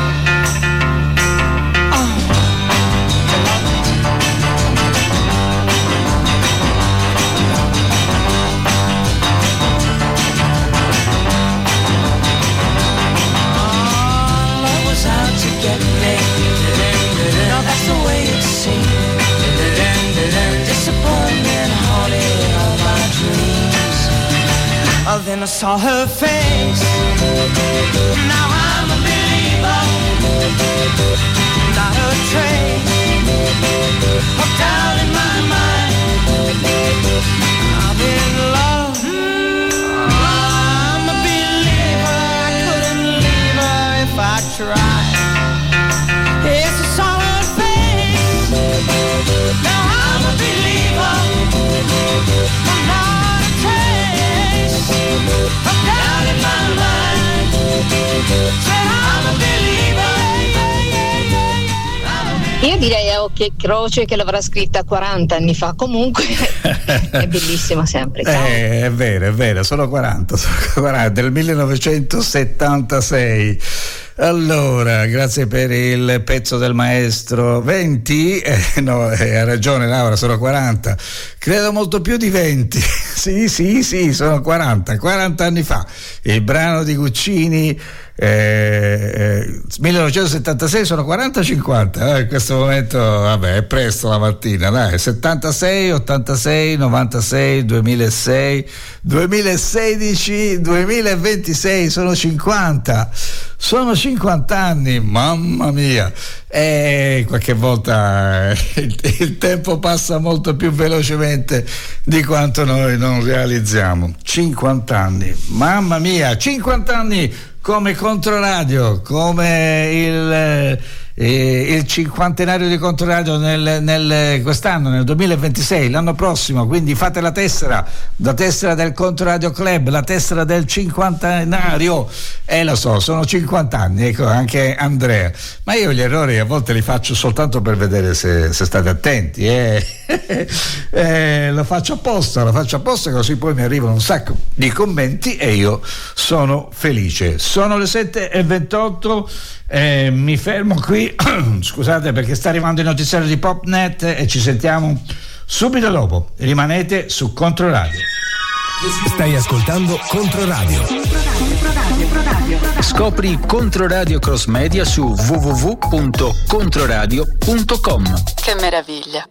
Get me. No, that's the way it seemed. Disappointment haunted all my dreams. Oh, then I saw her face. Now I'm a believer. Not a trace of doubt in my mind. I'm in love. I'm a believer. I couldn't leave her if I tried. It's a solid face. Now I'm a believer. I'm not a trace of doubt in my mind. Said I'm a believer. Io direi a occhio e croce che l'avrà scritta 40 anni fa. Comunque è bellissima sempre. È vero, sono 40, del 1976. Allora, grazie per il pezzo del maestro. 20? No, ha ragione Laura, sono 40. Credo molto più di 20. Sì, sono 40 anni fa. Il brano di Guccini, 1976, sono 40-50. In questo momento, vabbè, è presto la mattina, dai. 76, 86, 96, 2006, 2016, 2026, sono 50. Sono 50 anni, mamma mia. Qualche volta il tempo passa molto più velocemente di quanto noi non realizziamo. 50 anni, mamma mia, 50 anni come Controradio, come il cinquantenario di Controradio quest'anno, nel 2026, l'anno prossimo, quindi fate la tessera del Controradio Club, la tessera del cinquantenario, lo so, sono 50 anni, ecco, anche Andrea, ma io gli errori a volte li faccio soltanto per vedere se state attenti, lo faccio apposta, così poi mi arrivano un sacco di commenti e io sono felice. Sono le 7:28, mi fermo qui scusate, perché sta arrivando il notiziario di Popnet e ci sentiamo Subito dopo rimanete su Controradio. Stai ascoltando Controradio. Scopri Controradio Cross Media su www.controradio.com. Che meraviglia.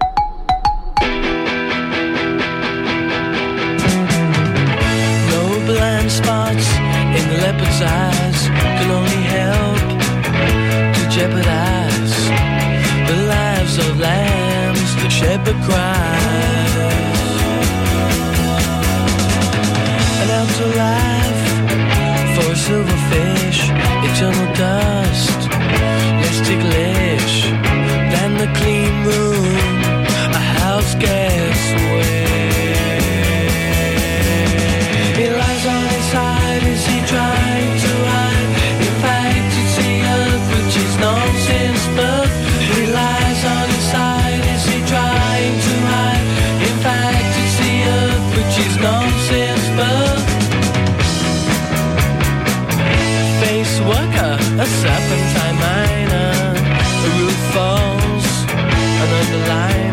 No blind spots in the leopard's eyes can only help to jeopardize the lives of lambs. The shepherd cries. An outer life for a silverfish, eternal dust, less ticklish than the clean room a house guest wears. He lies on his side, is he trying to hide? In fact, it's the earth which is nonsense, but he lies on his side, is he trying to hide? In fact, it's the earth which is nonsense, but face worker, a serpentine miner, a roof falls, an underline.